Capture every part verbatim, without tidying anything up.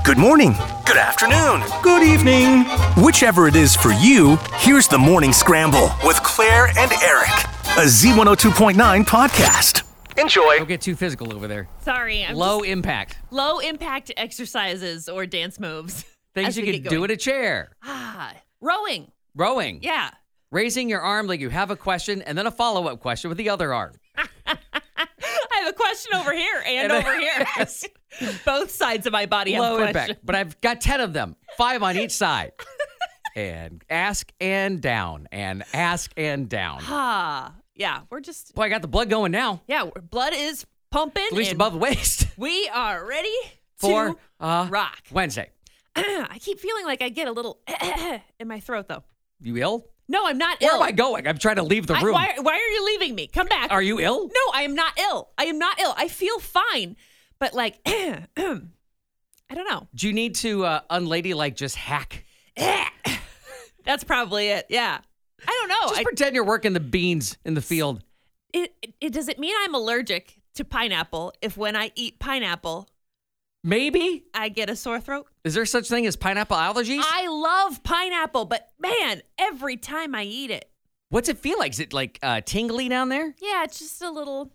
Good morning. Good afternoon. Good evening. Whichever it is for you, here's the Morning Scramble with Claire and Eric, a Z one oh two point nine podcast. Enjoy. Don't get too physical over there. Sorry, I'm Low just impact. low impact exercises or dance moves. Things as you we can get do going. in a chair. Ah, rowing. Rowing. Yeah. Raising your arm like you have a question and then a follow-up question with the other arm. I have a question over here and, And then- over here. Yes. Both sides of my body have Low questions. impact. But I've got ten of them. Five on each side. And ask and down. And ask and down. Ah, yeah. We're just Boy, I got the blood going now. yeah. we're- Blood is pumping. At least and above the waist. We are ready For to uh, rock. Wednesday. I keep feeling like I get a little in my throat though. You ill? No, I'm not Where ill. am I going? I'm trying to leave the I- room. why, why are you leaving me? Come back. Are you ill? No, I am not ill. I am not ill. I feel fine. But like, I don't know. Do you need to uh, unladylike just hack? That's probably it. Yeah. I don't know. Just I, pretend you're working the beans in the field. it, it, it does it mean I'm allergic to pineapple if when I eat pineapple, Maybe? I get a sore throat? Is there such thing as pineapple allergies? I love pineapple, but man, every time I eat it, What's it feel like? Is it like uh, tingly down there? yeah, it's just a little.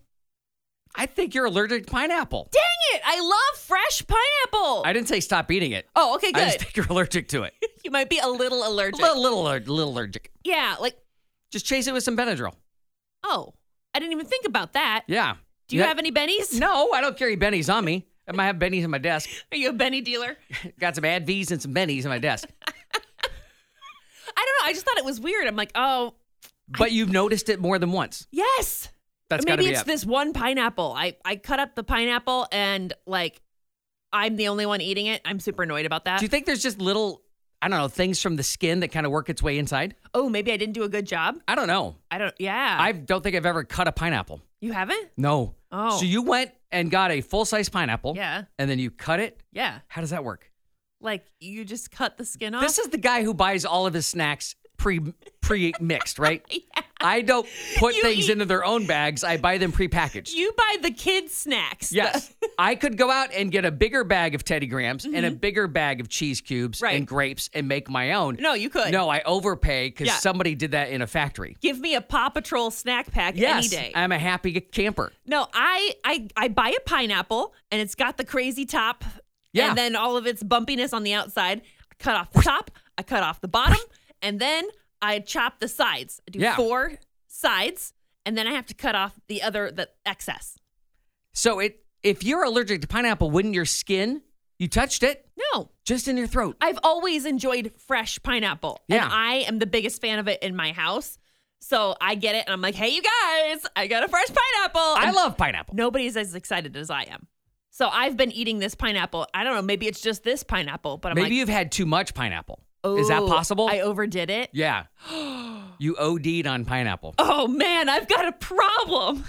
I think you're allergic to pineapple. Dang it! I love fresh pineapple. I didn't say stop eating it. oh, okay, I just good. think you're allergic to it. You might be a little a allergic. little, little, aller- little allergic. Yeah, like Just chase it with some Benadryl. oh, I didn't even think about that. Yeah. Do you Yeah. have any bennies? No, I don't carry bennies on me. I might have bennies on my desk. Are you a Benny dealer? Got some Advies and some bennies on my desk. I don't know. I just thought it was weird. I'm like, oh, But you've noticed it more than once. yes. That's got to Maybe be it's it. this one pineapple. I, I cut up the pineapple and like I'm the only one eating it. I'm super annoyed about that. Do you think there's just little, I don't know, things from the skin that kind of work its way inside? oh, maybe I didn't do a good job. I don't know. I don't. Yeah. I don't think I've ever cut a pineapple. you haven't? No. Oh. So you went and got a full-size pineapple. Yeah. And then you cut it. Yeah. How does that work? Like you just cut the skin off. This is the guy who buys all of his snacks pre pre mixed, right? Yeah. I don't put You things eat- into their own bags. I buy them prepackaged. You buy the kids' snacks. Yes. I could go out and get a bigger bag of Teddy Grahams and a bigger bag of cheese cubes Mm-hmm. Right. and grapes and make my own. No, you could. No, I overpay because Yeah. somebody did that in a factory. Give me a Paw Patrol snack pack Yes, any day. I'm a happy camper. No, I, I I buy a pineapple and it's got the crazy top Yeah. and then all of its bumpiness on the outside. I cut off the top, I cut off the bottom, and then I chop the sides. I do Yeah. four sides, and then I have to cut off the other the excess. So it if you're allergic to pineapple, wouldn't your skin, you touched it, No. just in your throat? I've always enjoyed fresh pineapple. Yeah. And I am the biggest fan of it in my house. So I get it and I'm like, hey you guys, I got a fresh pineapple. I And love pineapple. nobody's as excited as I am. So I've been eating this pineapple. I don't know, maybe it's just this pineapple, but I'm Maybe like, you've had too much pineapple. Is that "Oh, possible? I overdid it. Yeah. You O D'd on pineapple. Oh man, I've got a problem.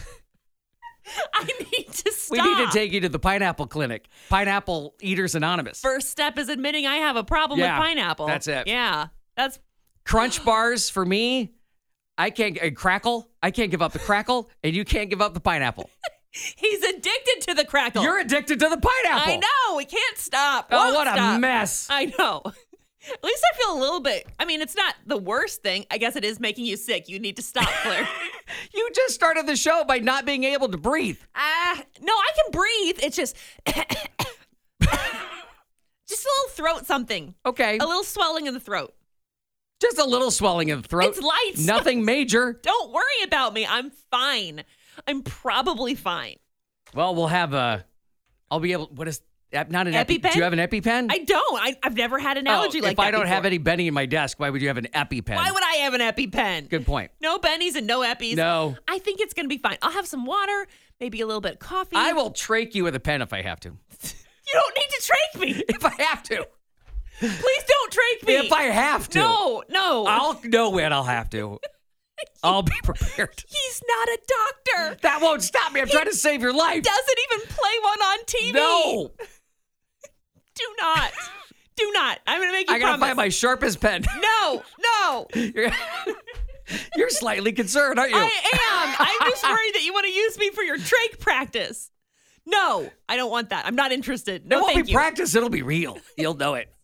I need to stop. We need to take you to the pineapple clinic. Pineapple Eaters Anonymous. First step is admitting I have a problem Yeah, with pineapple. that's it. Yeah. That's Crunch bars for me, I can't, and crackle, I can't give up the crackle, and you can't give up the pineapple. he's addicted to the crackle. You're addicted to the pineapple. I know. We can't stop. Oh, Won't what a stop. mess. I know. At least I feel a little bit. I mean, it's not the worst thing. I guess it is making you sick. You need to stop, Claire. You just started the show by not being able to breathe. Ah, no, I can breathe. It's just, just a little throat something. Okay. A little swelling in the throat. Just a little swelling in the throat. It's light. Nothing major. Don't worry about me. I'm fine. I'm probably fine. Well, we'll have a, I'll be able, what is, not an epi, EpiPen? do you have an EpiPen? I don't. I, I've never had an allergy oh, like if that I don't before. have any Benny in my desk, why would you have an EpiPen? Why would I have an EpiPen? Good point. No bennies and no eppies. No. I think it's going to be fine. I'll have some water, maybe a little bit of coffee. I will trach you with a pen if I have to. You don't need to trach me. If I have to. Please don't trach me. If I have to. No, no. I'll know when I'll have to. I'll be prepared. He's not a doctor. That won't stop me. I'm trying to save your life. Doesn't even play one on T V. No. Do not. Do not. I'm going to make you I gotta promise. find my sharpest pen. No, no. You're, you're slightly concerned, aren't you? I am. I'm just worried that you want to use me for your trach practice. No, I don't want that. I'm not interested. It No, won't thank be you. practice. It'll be real. You'll know it.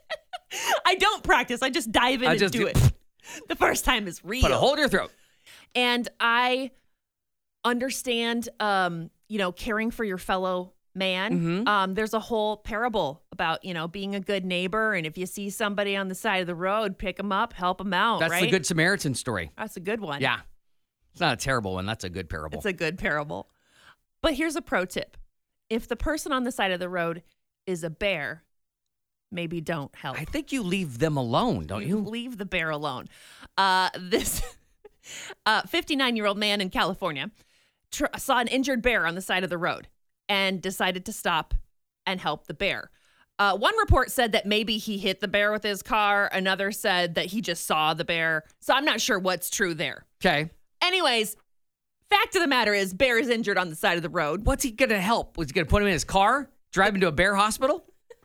I don't practice. I just dive in I and just do do- it. The first time is real. Put a hole in your throat. And I understand, um, you know, caring for your fellow man. Mm-hmm. Um, there's a whole parable about, you know, being a good neighbor. And if you see somebody on the side of the road, pick them up, help them out, That's right? the Good Samaritan story. That's a good one. Yeah. It's not a terrible one. That's a good parable. It's a good parable. But here's a pro tip. If the person on the side of the road is a bear, maybe don't help. I think you leave them alone, don't you? Leave the bear alone. Uh, this uh, fifty-nine-year-old man in California tr- saw an injured bear on the side of the road and decided to stop and help the bear. Uh, one report said that maybe he hit the bear with his car. Another said that he just saw the bear. So I'm not sure what's true there. Okay. Anyways, fact of the matter is, bear is injured on the side of the road. What's he going to help? Was he going to put him in his car? Drive him to a bear hospital?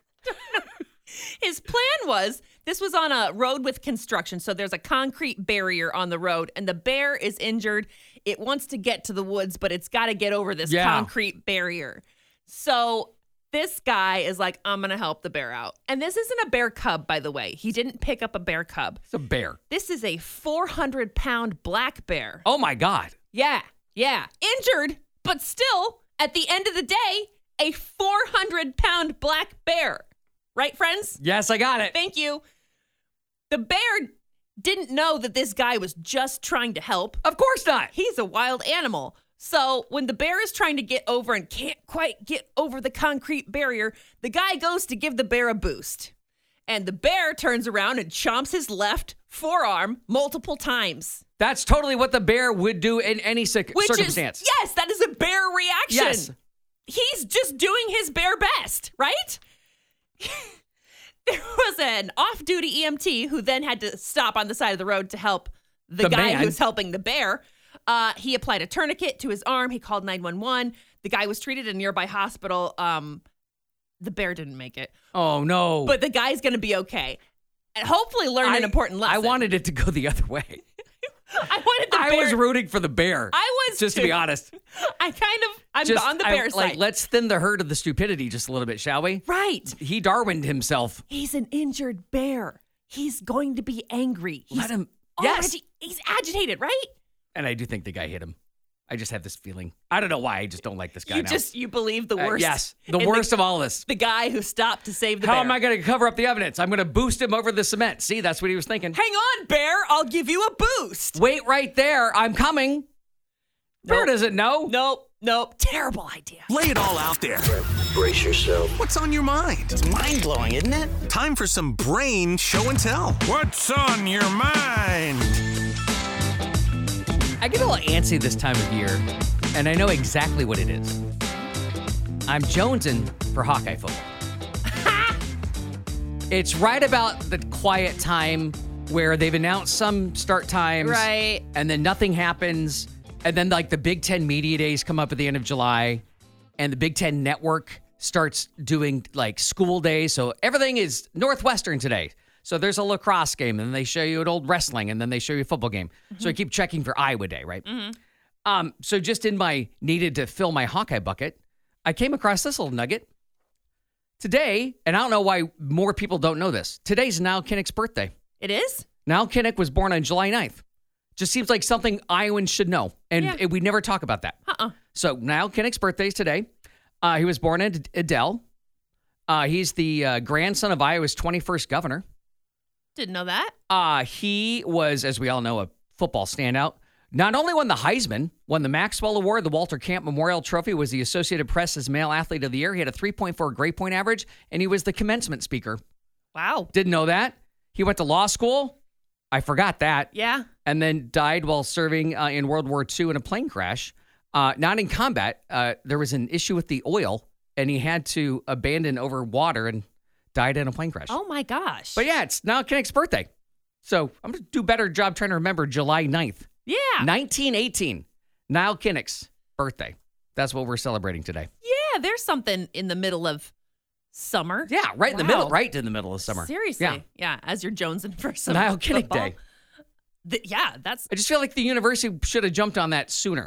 His plan was, this was on a road with construction, so there's a concrete barrier on the road, and the bear is injured. It wants to get to the woods, but it's got to get over this Yeah. concrete barrier. So this guy is like, I'm going to help the bear out. And this isn't a bear cub, by the way. He didn't pick up a bear cub. It's a bear. This is a four hundred pound black bear. Oh, my God. Yeah, yeah. Injured, but still, at the end of the day, a four hundred pound black bear. Right, friends? Yes, I got it. Thank you. The bear didn't know that this guy was just trying to help. Of course not. He's a wild animal. So when the bear is trying to get over and can't quite get over the concrete barrier, the guy goes to give the bear a boost. And the bear turns around and chomps his left forearm multiple times. That's totally what the bear would do in any cir- Which circumstance. is, yes, that is a bear reaction. Yes. He's just doing his bear best, right? There was an off-duty E M T who then had to stop on the side of the road to help the, The guy man. who's helping the bear. Uh, he applied a tourniquet to his arm. He called nine one one. The guy was treated at a nearby hospital. Um, the bear didn't make it, Oh, no. but the guy's going to be okay. And hopefully learn I, an important lesson. I wanted it to go the other way. I wanted the I bear. was rooting for the bear. I was Just to too. be honest. I kind of, I'm Just, on the I- bear like, side. let's thin the herd of the stupidity just a little bit, shall we? Right. He Darwined himself. He's an injured bear. He's going to be angry. He's Let him. already, Yes. he's agitated, right? And I do think the guy hit him. I just have this feeling. I don't know why. I just don't like this guy You now. just, you believe the Uh, worst. yes. The in worst of all this. The guy who stopped to save the How bear. am I going to cover up the evidence? I'm going to boost him over the cement. See, that's what he was thinking. Hang on, bear. I'll give you a boost. Wait right there. I'm coming. Bear Nope. doesn't know. Nope. Nope. Terrible idea. Lay it all out there. Brace yourself. What's on your mind? It's mind-blowing, isn't it? Time for some brain show and tell. What's on your mind? I get a little antsy this time of year, and I know exactly what it is. I'm jonesing for Hawkeye football. It's right about the quiet time where they've announced some start times. Right. And then nothing happens. And then, like, the Big Ten Media Days come up at the end of July, and the Big Ten Network starts doing, like, school days. So everything is Northwestern today. So there's a lacrosse game, and then they show you an old wrestling, and then they show you a football game. So I keep checking for Iowa Day, right? Um, so just in my needed to fill my Hawkeye bucket, I came across this little nugget. Today, and I don't know why more people don't know this, today's Niall Kinnick's birthday. It is? Niall Kinnick was born on July ninth. Just seems like something Iowans should know, and Yeah. it- we never talk about that. Uh-uh. So Niall Kinnick's birthday is today. Uh, he was born in Adel. Uh, he's the uh, grandson of Iowa's twenty-first governor. Didn't know that. Uh, he was, as we all know, a football standout. Not only won the Heisman, won the Maxwell Award, the Walter Camp Memorial Trophy, was the Associated Press's Male Athlete of the Year. He had a three point four grade point average, and he was the commencement speaker. Wow. Didn't know that. He went to law school. I forgot that. Yeah. And then died while serving uh, in World War Two in a plane crash. Uh, not in combat. Uh, there was an issue with the oil, and he had to abandon over water and died in a plane crash. Oh, my gosh. But yeah, it's Niall Kinnick's birthday. So I'm going to do a better job trying to remember July ninth. Yeah. nineteen eighteen. Niall Kinnick's birthday. That's what we're celebrating today. Yeah, there's something in the middle of summer. Yeah, right in the Wow. middle, right in the middle of summer. Seriously. Yeah. Yeah, as you're jonesing for some Niall Kinnick football. Day. Th- yeah, that's I just feel like the university should have jumped on that sooner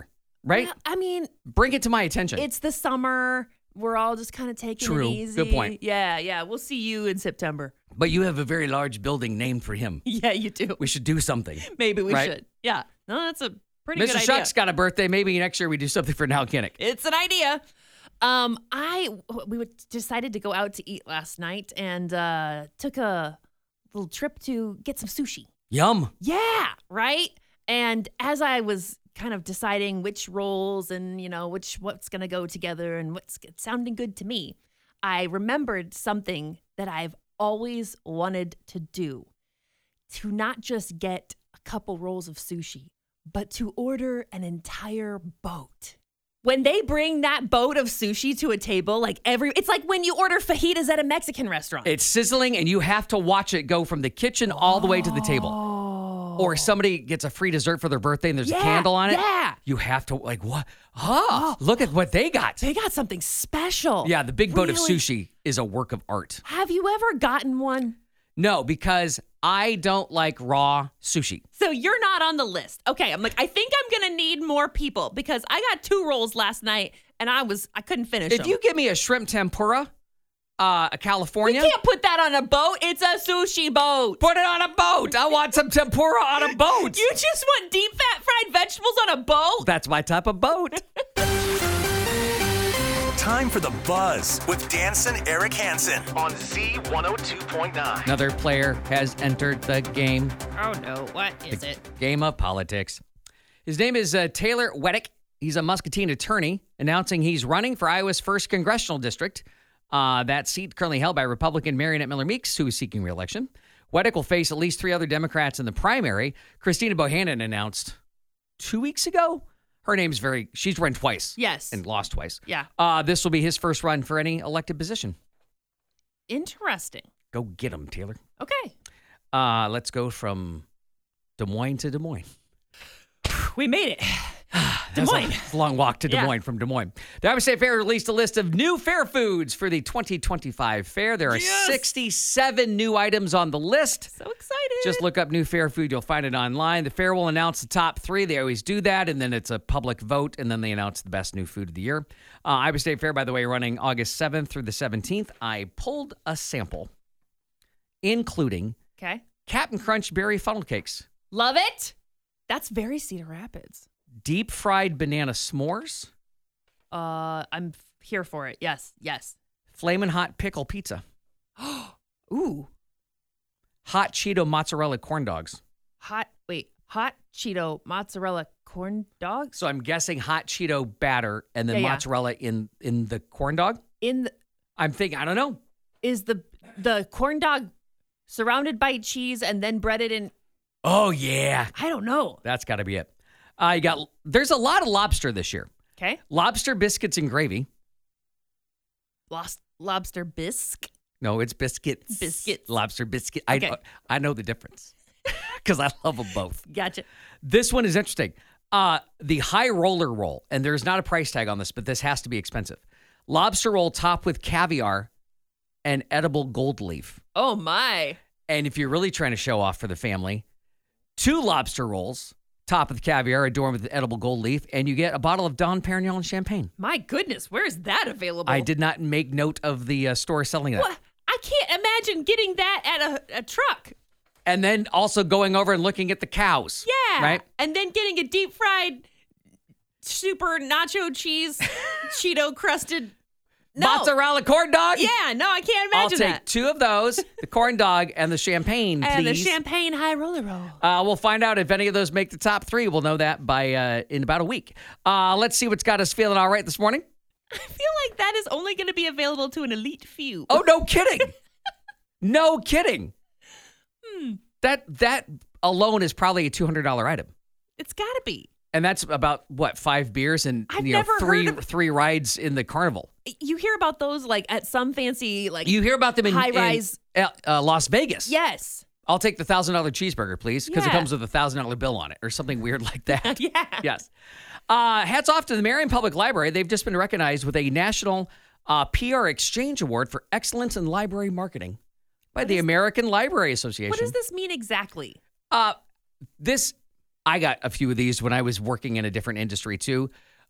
right? Well, I mean, Bring it to my attention. it's the summer. We're all just kind of taking True. it easy. Good point. Yeah, yeah. We'll see you in September. But you have a very large building named for him. Yeah, you do. We should do something. Maybe we right? should. Yeah. No, that's a pretty Mister good idea. Shuck's got a birthday. Maybe next year we do something for Nal Kinnick. It's an idea. Um, I we would- decided to go out to eat last night and uh, took a little trip to get some sushi. Yum. Yeah, right. And as I was kind of deciding which rolls and you know which what's gonna go together and what's sounding good to me, I remembered something that I've always wanted to do: to not just get a couple rolls of sushi, but to order an entire boat. When they bring that boat of sushi to a table, like every, it's like when you order fajitas at a Mexican restaurant. It's sizzling, and you have to watch it go from the kitchen all the way to the table. Or somebody gets a free dessert for their birthday and there's Yeah, a candle on it. yeah. You have to, like, what? Oh, look at what they got. They got something special. Yeah, the big boat of Really? sushi is a work of art. Have you ever gotten one? No, because I don't like raw sushi. So you're not on the list. Okay, I'm like, I think I'm gonna need more people because I got two rolls last night and I was I couldn't finish If them. you give me a shrimp tempura, uh, a You California, can't put that on a boat. It's a sushi boat. put it on a boat. I want some tempura on a boat. You just want deep fat fried vegetables on a boat? That's my type of boat. Time for the Buzz with Danson Eric Hansen on Z one oh two point nine. Another player has entered the game. Oh no, what is it? Game of politics. His name is uh, Taylor Weddick. He's a Muscatine attorney announcing he's running for Iowa's first congressional district. Uh, that seat currently held by Republican Marionette Miller Meeks, who is seeking re-election. Weddick will face at least three other Democrats in the primary. Christina Bohannon announced two weeks ago. Her name's very, she's run twice. Yes. And lost twice. Yeah. Uh, this will be his first run for any elected position. Interesting. Go get him, Taylor. Okay. Uh, let's go from Des Moines to Des Moines. We made it. Des That's Moines. a long walk to Des Yeah. Moines from Des Moines. The Iowa State Fair released a list of new fair foods for the twenty twenty-five fair. There are Yes. sixty-seven new items on the list. So excited. Just look up new fair food. You'll find it online. The fair will announce the top three. They always do that, and then it's a public vote, and then they announce the best new food of the year. Uh, Iowa State Fair, by the way, running August seventh through the seventeenth. I pulled a sample, including Okay. Captain Crunch berry funnel cakes, Love it. That's very Cedar Rapids. deep fried banana s'mores, Uh, I'm f- here for it. Yes. Yes. flamin' hot pickle pizza, Ooh. hot Cheeto mozzarella corn dogs. Hot. Wait. Hot Cheeto mozzarella corn dogs So I'm guessing hot Cheeto batter and then Yeah, yeah. mozzarella in in the corn dog. in the, I'm thinking, I don't know. is the the corn dog surrounded by cheese and then breaded in. Oh yeah, I don't know. that's got to be it. Uh, you got there's a lot of lobster this year. Okay. Lobster biscuits and gravy. Lost lobster bisque. No, it's biscuits. Biscuits. Lobster biscuit. Okay. I I know the difference because I love them both. Gotcha. This one is interesting. Uh, the high roller roll, and there's not a price tag on this, but this has to be expensive. Lobster roll topped with caviar and edible gold leaf. Oh my. And if you're really trying to show off for the family, two lobster rolls, top with caviar, adorned with edible gold leaf, and you get a bottle of Dom Perignon champagne. My goodness, where is that available? I did not make note of the uh, store selling that. What? I can't imagine getting that at a, a truck. And then also going over and looking at the cows. Yeah. Right? And then getting a deep fried, super nacho cheese, Cheeto crusted. No. Mozzarella corn dog? Yeah, no, I can't I'll imagine take that. two of those, the corn dog and the champagne, And the please. champagne high roller roll. Uh, we'll find out if any of those make the top three. We'll know that by uh, in about a week. Uh, let's see what's got us feeling all right this morning. I feel like that is only going to be available to an elite few. Oh, no kidding. No kidding. Hmm. That that alone is probably a two hundred dollars item. It's got to be. And that's about, what, five beers and I've you know never three heard of- three rides in the carnival. You hear about those like at some fancy like You hear about them in, high in, rise. uh, uh, Las Vegas. Yes. I'll take the one thousand dollars cheeseburger, please, because it Yeah. comes with a one thousand dollars bill on it or something weird like that. Yeah. Yes. Uh, hats off to the Marion Public Library. They've just been recognized with a National uh, P R Exchange Award for Excellence in Library Marketing by the American Library Association. What does this mean exactly? Uh, this, I got a few of these when I was working in a different industry too.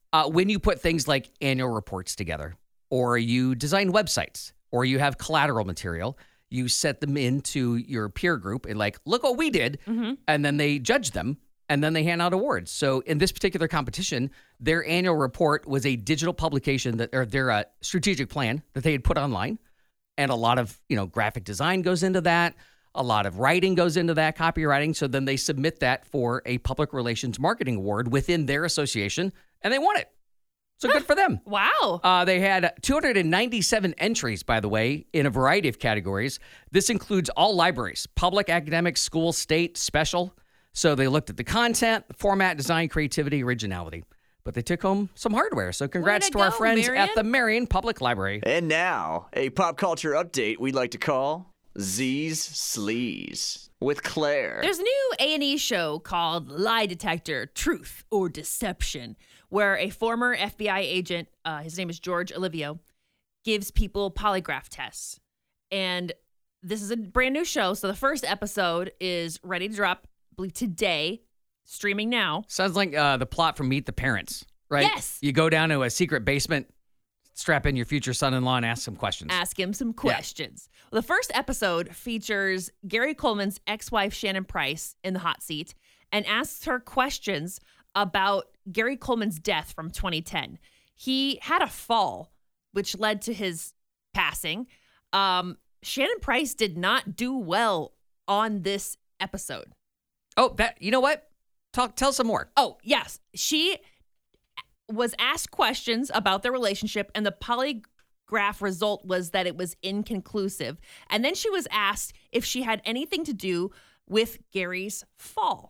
Uh, when you put things like annual reports together, or you design websites, or you have collateral material, you set them into your peer group and like, look what we did. Mm-hmm. And then they judge them and then they hand out awards. So in this particular competition, their annual report was a digital publication that, or their uh, strategic plan that they had put online. And a lot of, you know, graphic design goes into that. A lot of writing goes into that, copywriting. So then they submit that for a public relations marketing award within their association and they won it. So good for them. Wow. Uh, they had two hundred ninety-seven entries, by the way, in a variety of categories. This includes all libraries, public, academic, school, state, special. So they looked at the content, format, design, creativity, originality. But they took home some hardware. So congrats Way to, to our go, friends Marion. at the Marion Public Library. And now, a pop culture update we'd like to call Z's Sleaze with Claire. There's a new A and E show called Lie Detector, Truth or Deception, where a former F B I agent, uh, his name is George Olivio, gives people polygraph tests. And this is a brand new show. So the first episode is ready to drop, I believe, today, streaming now. Sounds like uh, the plot from Meet the Parents, right? Yes. You go down to a secret basement, strap in your future son-in-law and ask some questions. Ask him some questions. Well, the first episode features Gary Coleman's ex-wife, Shannon Price, in the hot seat and asks her questions about Gary Coleman's death from twenty ten. He had a fall, which led to his passing. Um, Shannon Price did not do well on this episode. Oh, that you know what? Talk, tell some more. Oh, yes. She was asked questions about their relationship, and the polygraph result was that it was inconclusive. And then she was asked if she had anything to do with Gary's fall.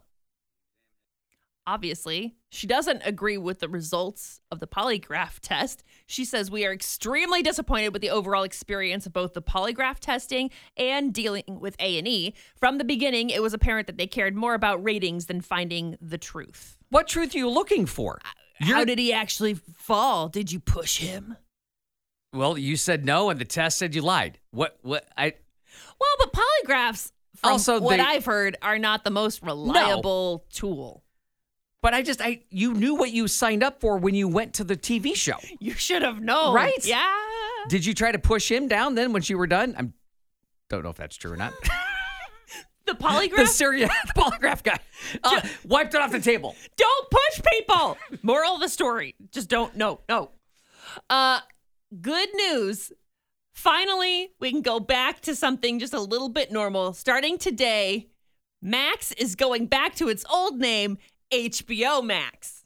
Obviously, she doesn't agree with the results of the polygraph test. She says, "We are extremely disappointed with the overall experience of both the polygraph testing and dealing with A and E. From the beginning, it was apparent that they cared more about ratings than finding the truth." What truth are you looking for? How did he actually fall? Did you push him? Well, you said no, and the test said you lied. What? What? I. Well, but polygraphs, from Also, what they- I've heard, are not the most reliable tool. But I just, I, you knew what you signed up for when you went to the T V show. You should have known. Right. Yeah. Did you try to push him down then when you were done? I don't know if that's true or not. The polygraph? the Syria, the polygraph guy uh, wiped it off the table. Don't push people. Moral of the story. Just don't. No, no. Uh, good news. Finally, we can go back to something just a little bit normal. Starting today, Max is going back to its old name, H B O Max.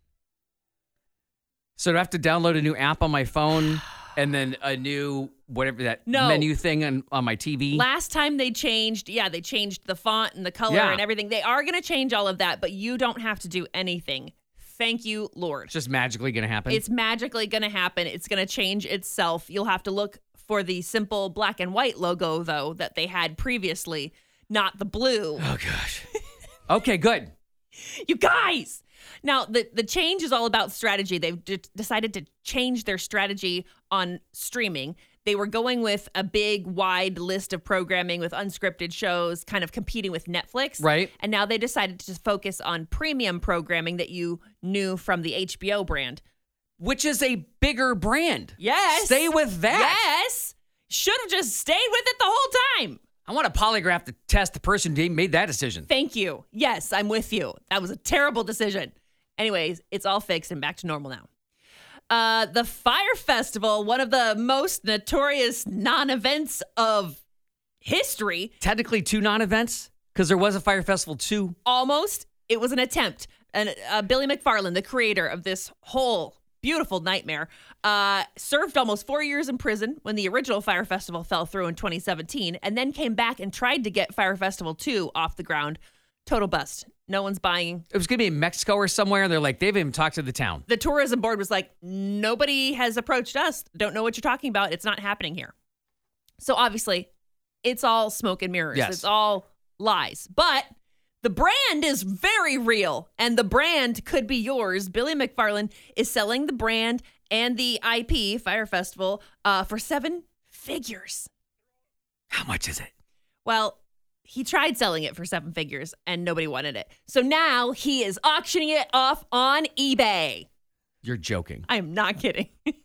So do I have to download a new app on my phone and then a new, whatever that No. menu thing on, on my T V? Last time they changed, yeah, they changed the font and the color Yeah. and everything. They are going to change all of that, but you don't have to do anything. Thank you, Lord. It's just magically going to happen? It's magically going to happen. It's going to change itself. You'll have to look for the simple black and white logo, though, that they had previously, not the blue. Oh, gosh. Okay, good. You guys! Now, the, the change is all about strategy. They've d- decided to change their strategy on streaming. They were going with a big, wide list of programming with unscripted shows, kind of competing with Netflix. Right. And now they decided to focus on premium programming that you knew from the H B O brand. Which is a bigger brand. Yes. Stay with that. Yes. Should have just stayed with it the whole time. I want a polygraph to test the person who made that decision. Thank you. Yes, I'm with you. That was a terrible decision. Anyways, it's all fixed and back to normal now. Uh, the Fire Festival, one of the most notorious non-events of history, Technically two non-events, because there was a Fire Festival too. almost. It was an attempt. And uh, Billy McFarland, the creator of this whole beautiful nightmare, uh, served almost four years in prison when the original Fire Festival fell through in twenty seventeen, and then came back and tried to get Fire Festival two off the ground. Total bust. No one's buying. It was going to be in Mexico or somewhere, and they're like, they haven't even talked to the town. The tourism board was like, nobody has approached us. Don't know what you're talking about. It's not happening here. So obviously, it's all smoke and mirrors. Yes. It's all lies. But the brand is very real, and the brand could be yours. Billy McFarland is selling the brand and the I P, Fire Festival, uh, for seven figures. How much is it? Well, he tried selling it for seven figures, and nobody wanted it. So now he is auctioning it off on eBay. You're joking. I am not kidding.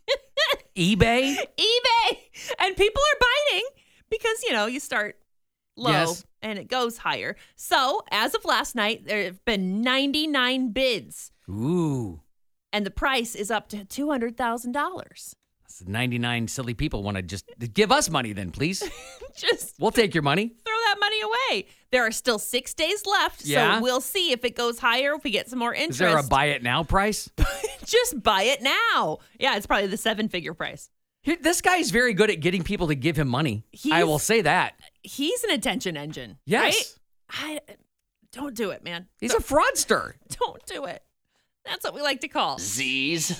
eBay? eBay. And people are biting because, you know, you start low Yes. and it goes higher. So as of last night, there have been ninety-nine bids Ooh. and the price is up to two hundred thousand dollars. ninety-nine silly people want to just give us money then, please. Just We'll take your money. throw that money away. There are still six days left, Yeah. so we'll see if it goes higher, if we get some more interest. Is there a buy it now price? Just buy it now. Yeah, it's probably the seven-figure price. Here, this guy is very good at getting people to give him money. I He's- will say that. He's an attention engine, Yes. right? I, don't do it, man. He's a fraudster. Don't do it. That's what we like to call. Z's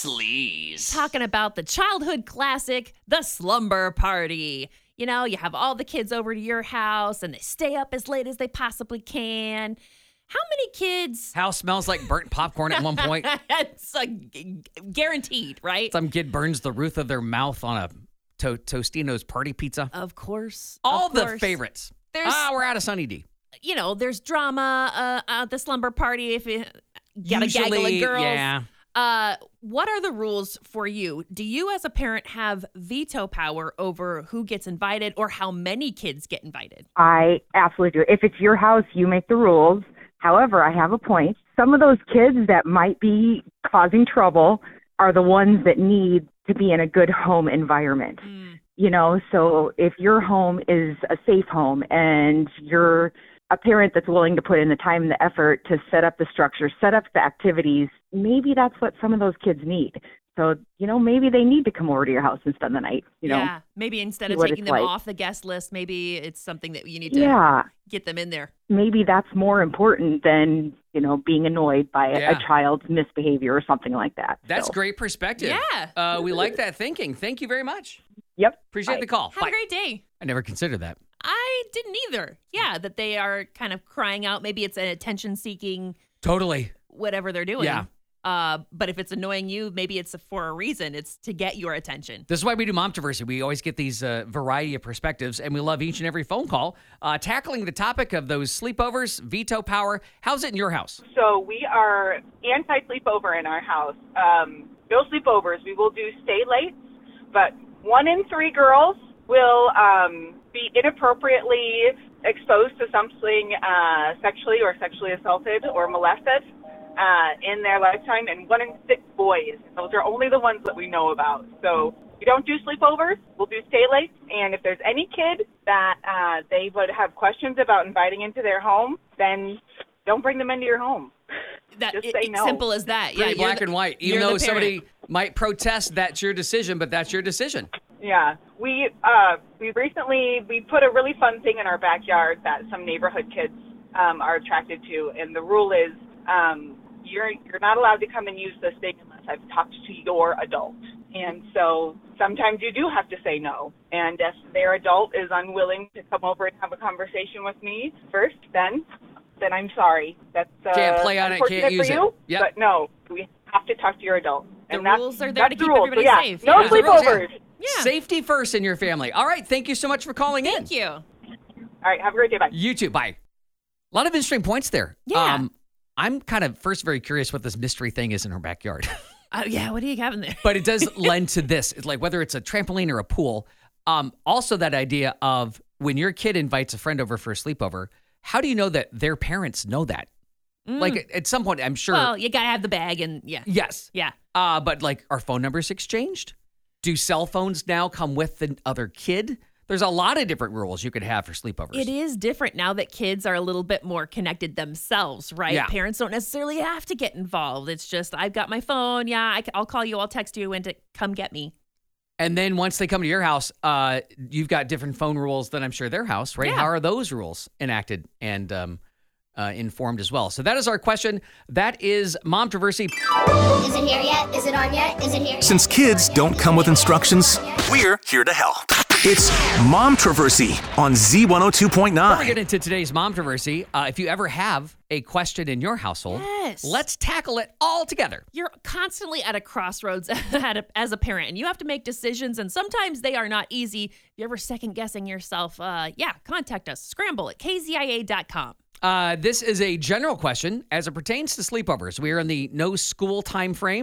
Sleaze. Talking about the childhood classic, the slumber party. You know, you have all the kids over to your house and they stay up as late as they possibly can. How many kids? House smells like burnt popcorn at one point. It's a g- guaranteed, right? Some kid burns the roof of their mouth on a to- Tostino's party pizza. Of course. All of the course. favorites. There's- ah, we're out of Sunny D. You know, there's drama uh, at the slumber party if you got a gaggle of Usually, girls. yeah. Uh, what are the rules for you? Do you, as a parent, have veto power over who gets invited or how many kids get invited? I absolutely do. If it's your house, you make the rules. However, I have a point. Some of those kids that might be causing trouble are the ones that need to be in a good home environment. Mm. You know, so if your home is a safe home and you're a parent that's willing to put in the time and the effort to set up the structure, set up the activities, maybe that's what some of those kids need. So, you know, maybe they need to come over to your house and spend the night, you know. Yeah, maybe instead see of what taking it's them like. off the guest list, maybe it's something that you need to Yeah, get them in there. maybe that's more important than, you know, being annoyed by a, Yeah. a child's misbehavior or something like that. That's So, great perspective. Yeah. Uh, we like that thinking. Thank you very much. Yep. Appreciate Bye. the call. Have Bye. a great day. I never considered that. I didn't either. Yeah, that they are kind of crying out. Maybe it's an attention-seeking, Totally. whatever they're doing. Yeah. Uh, but if it's annoying you, maybe it's for a reason. It's to get your attention. This is why we do Momtoversity. We always get these uh, variety of perspectives, and we love each and every phone call. Uh, tackling the topic of those sleepovers, veto power. How's it in your house? So we are anti-sleepover in our house. Um, no sleepovers. We will do stay late, but one in three girls will um, be inappropriately exposed to something uh, sexually or sexually assaulted or molested uh, in their lifetime, and one in six boys. Those are only the ones that we know about. So we don't do sleepovers. We'll do stay late, and if there's any kid that uh, they would have questions about inviting into their home, then don't bring them into your home. That Just it- say it's no. simple as that. Pretty yeah, you're black the- and white. Even you're the though somebody parent. might protest, that's your decision, but that's your decision. Yeah, we uh, we recently we put a really fun thing in our backyard that some neighborhood kids um, are attracted to, and the rule is um, you're you're not allowed to come and use this thing unless I've talked to your adult. And so sometimes you do have to say no. And if their adult is unwilling to come over and have a conversation with me first, then then I'm sorry. That's uh, Can't play on it, unfortunate can't use for it. you, Yep. But no, we have to talk to your adult. The and that's, rules are there that's to the keep rules. everybody so, yeah, safe. No Yeah. Those are the rules, yeah. sleepovers. Yeah. Safety first in your family. All right. Thank you so much for calling in. Thank you. All right, have a great day. Bye. You too. Bye. A lot of interesting points there. Yeah. Um, I'm kind of first very curious what this mystery thing is in her backyard. Uh, yeah, what do you have in there? But it does lend to this. It's like whether it's a trampoline or a pool. Um, also, that idea of when your kid invites a friend over for a sleepover, how do you know that their parents know that? Like at, at some point, I'm sure. Well, you got to have the bag and yeah. yes. Yeah. Uh, but like, are phone numbers exchanged? Do cell phones now come with the other kid? There's a lot of different rules you could have for sleepovers. It is different now that kids are a little bit more connected themselves, right? Yeah. Parents don't necessarily have to get involved. It's just, I've got my phone. Yeah, I, will call you. I'll text you and to come get me. And then once they come to your house, uh, you've got different phone rules than I'm sure their house, right? Yeah. How are those rules enacted and um, uh, informed as well? So that is our question. That is Momtoversity. Is it here yet? Is it on yet? Is it here yet? Since kids don't come with instructions, we're here to help. It's Momtoversity on Z one oh two point Before we nine. get into today's Momtoversity, uh, if you ever have a question in your household, Yes. let's tackle it all together. You're constantly at a crossroads at a, as a parent, and you have to make decisions, and sometimes they are not easy. If you're ever second guessing yourself, uh, yeah, contact us. Scramble at k z i a dot com. Uh, this is a general question as it pertains to sleepovers. We are in the no school time frame.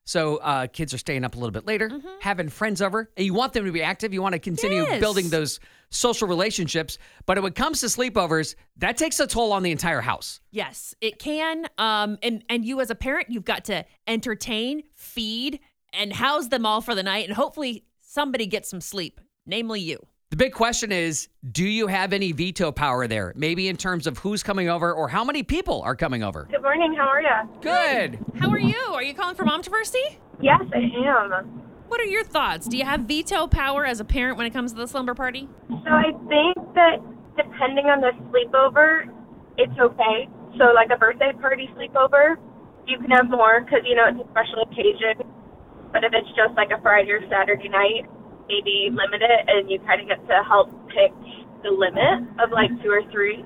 So uh, kids are staying up a little bit later, Mm-hmm. having friends over, and you want them to be active. You want to continue Yes. building those social relationships. But when it comes to sleepovers, that takes a toll on the entire house. Yes, it can. Um, and and you as a parent, you've got to entertain, feed, and house them all for the night, and hopefully somebody gets some sleep, namely you. The big question is, do you have any veto power there? Maybe in terms of who's coming over or how many people are coming over. Good morning. How are you? Good. How are you? Are you calling for Momtroversy? Yes, I am. What are your thoughts? Do you have veto power as a parent when it comes to the slumber party? So I think that depending on the sleepover, it's okay. So like a birthday party sleepover, you can have more because, you know, it's a special occasion. But if it's just like a Friday or Saturday night, maybe limit it and you kind of get to help pick the limit of like two or three.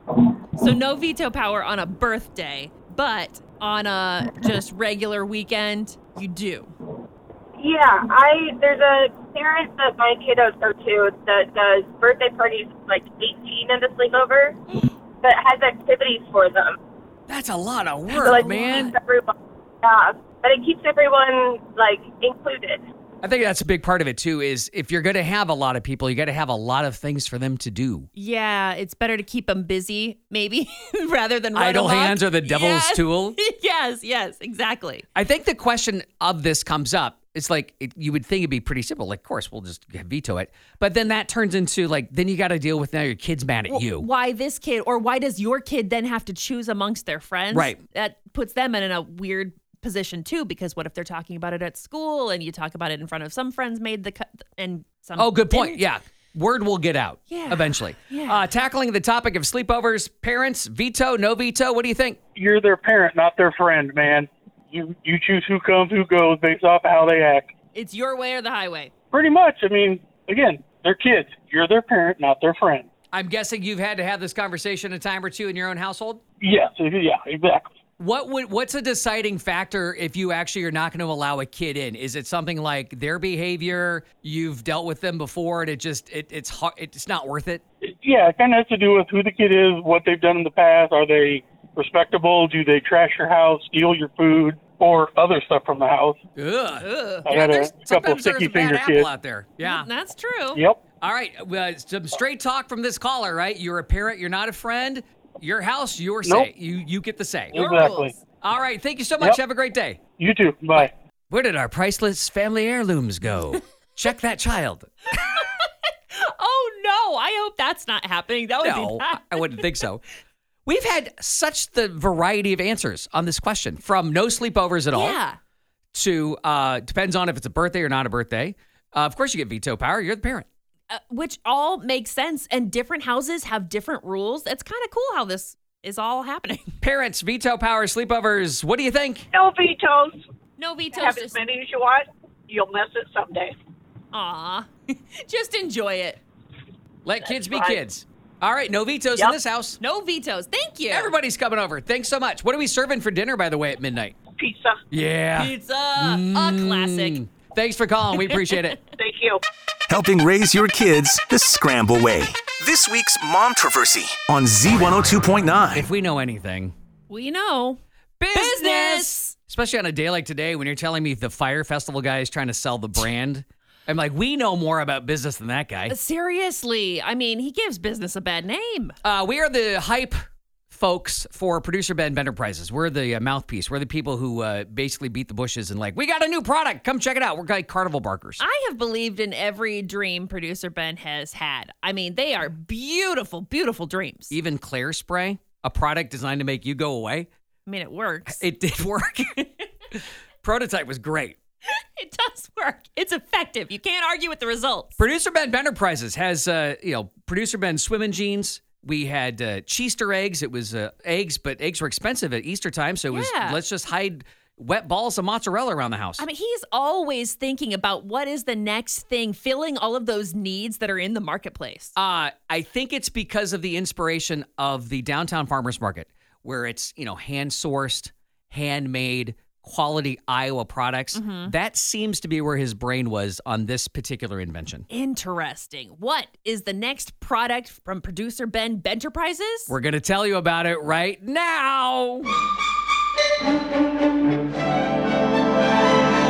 So no veto power on a birthday, but on a just regular weekend, you do. Yeah, I there's a parent that my kiddos go to that does birthday parties like eighteen at a sleepover that has activities for them. That's a lot of So work, like, man. It keeps everyone, yeah, but it keeps everyone like included. I think that's a big part of it, too, is if you're going to have a lot of people, you got to have a lot of things for them to do. Yeah, it's better to keep them busy, maybe, rather than run Idle amok. hands are the devil's Yes. tool. yes, yes, exactly. I think the question of this comes up. It's like, it, you would think it'd be pretty simple. Like, of course, we'll just veto it. But then that turns into, like, then you got to deal with now your kid's mad at Well, you. Why this kid, or why does your kid then have to choose amongst their friends? Right. That puts them in a weird position too, because what if they're talking about it at school and you talk about it in front of some friends made the cut and some Oh, good point. didn't? Yeah. Word will get out Yeah. eventually. Yeah. Uh, tackling the topic of sleepovers, parents, veto, no veto. What do you think? You're their parent, not their friend, man. You you choose who comes, who goes based off of how they act. It's your way or the highway. Pretty much. I mean, again, they're kids. You're their parent, not their friend. I'm guessing you've had to have this conversation a time or two in your own household. Yes, yeah, exactly. What would what's a deciding factor if you actually are not going to allow a kid in? Is it something like their behavior? You've dealt with them before, and it just it, it's hard, it's not worth it. Yeah, it kind of has to do with who the kid is, what they've done in the past. Are they respectable? Do they trash your house, steal your food, or other stuff from the house? Ugh. Ugh. I got a There's- couple of sometimes there's sticky a bad finger apple kids. out there. Yeah. That's true. Yep. All right. Uh, some straight talk from this caller, right? You're a parent. You're not a friend. Your house, your Nope. say. You you get the say. Your Exactly. rules. All right. Thank you so much. Yep. Have a great day. You too. Bye. Where did our priceless family heirlooms go? Check that child. Oh no, I hope that's not happening. That would No, be bad. I wouldn't think so. We've had such the variety of answers on this question, from no sleepovers at all Yeah. to uh, depends on if it's a birthday or not a birthday. Uh, of course, you get veto power. You're the parent. Uh, which all makes sense, and different houses have different rules. It's kind of cool how this is all happening. Parents, veto power, sleepovers. What do you think? No vetoes. No vetoes. Have as Just, many as you want. You'll miss it someday. aw. Just enjoy it. Let kids be right. kids. All right, no vetoes in Yep. this house. No vetoes. Thank you. Everybody's coming over. Thanks so much. What are we serving for dinner, by the way, at midnight? Pizza. Yeah. Pizza. A classic. Mm. Thanks for calling. We appreciate it. Thank you. Helping raise your kids the Scramble way. This week's Momtroversy on Z one oh two point nine. If we know anything, We know. business. Especially on a day like today when you're telling me the Fire Festival guy is trying to sell the brand. I'm like, we know more about business than that guy. Seriously. I mean, he gives business a bad name. Uh, we are the hype folks for Producer Ben Enterprises. We're the uh, mouthpiece. We're the people who uh, basically beat the bushes and like, we got a new product. Come check it out. We're like carnival barkers. I have believed in every dream producer Ben has had. I mean, they are beautiful, beautiful dreams. Even Claire Spray, a product designed to make you go away. I mean, it works. It did work. Prototype was great. It does work. It's effective. You can't argue with the results. Producer Ben Enterprises has, uh, you know, Producer Ben swimming jeans. We had uh, Cheester eggs. It was uh, eggs, but eggs were expensive at Easter time. So it was, Yeah. let's just hide wet balls of mozzarella around the house. I mean, he's always thinking about what is the next thing, filling all of those needs that are in the marketplace. Uh, I think it's because of the inspiration of the downtown farmers market, where it's, you know, hand-sourced, handmade, quality Iowa products. Mm-hmm. That seems to be where his brain was on this particular invention. Interesting. What is the next product from producer Ben Enterprises? We're going to tell you about it right now.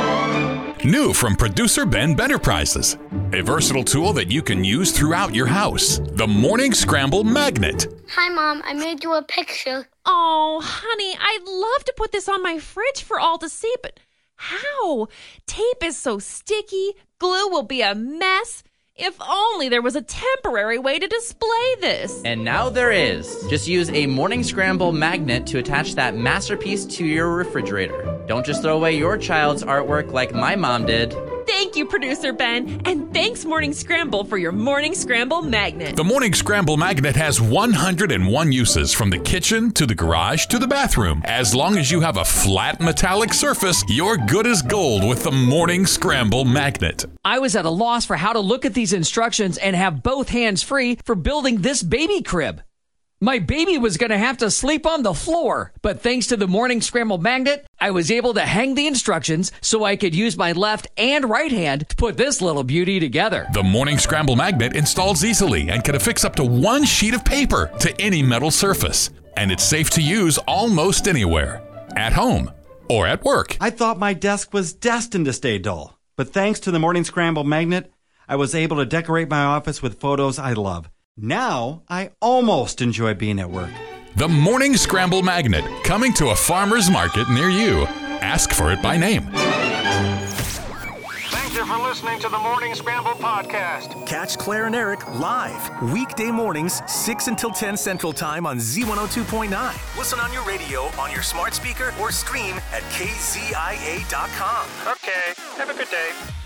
New from producer Ben Enterprises. A versatile tool that you can use throughout your house. The Morning Scramble Magnet. Hi, Mom. I made you a picture. Oh, honey, I'd love to put this on my fridge for all to see, but how? Tape is so sticky. Glue will be a mess. If only there was a temporary way to display this. And now there is. Just use a Morning Scramble magnet to attach that masterpiece to your refrigerator. Don't just throw away your child's artwork like my mom did. Thank you, Producer Ben. And thanks, Morning Scramble, for your Morning Scramble magnet. The Morning Scramble Magnet has one hundred one uses from the kitchen to the garage to the bathroom. As long as you have a flat metallic surface, you're good as gold with the Morning Scramble Magnet. I was at a loss for how to look at these instructions and have both hands free for building this baby crib. My baby was going to have to sleep on the floor, but thanks to the Morning Scramble Magnet, I was able to hang the instructions so I could use my left and right hand to put this little beauty together. The Morning Scramble Magnet installs easily and can affix up to one sheet of paper to any metal surface. And it's safe to use almost anywhere, at home or at work. I thought my desk was destined to stay dull, but thanks to the Morning Scramble Magnet, I was able to decorate my office with photos I love. Now, I almost enjoy being at work. The Morning Scramble Magnet, coming to a farmer's market near you. Ask for it by name. Thank you for listening to the Morning Scramble podcast. Catch Claire and Eric live weekday mornings, six until ten Central Time on Z one oh two point nine. Listen on your radio, on your smart speaker, or stream at K Z I A dot com. Okay, have a good day.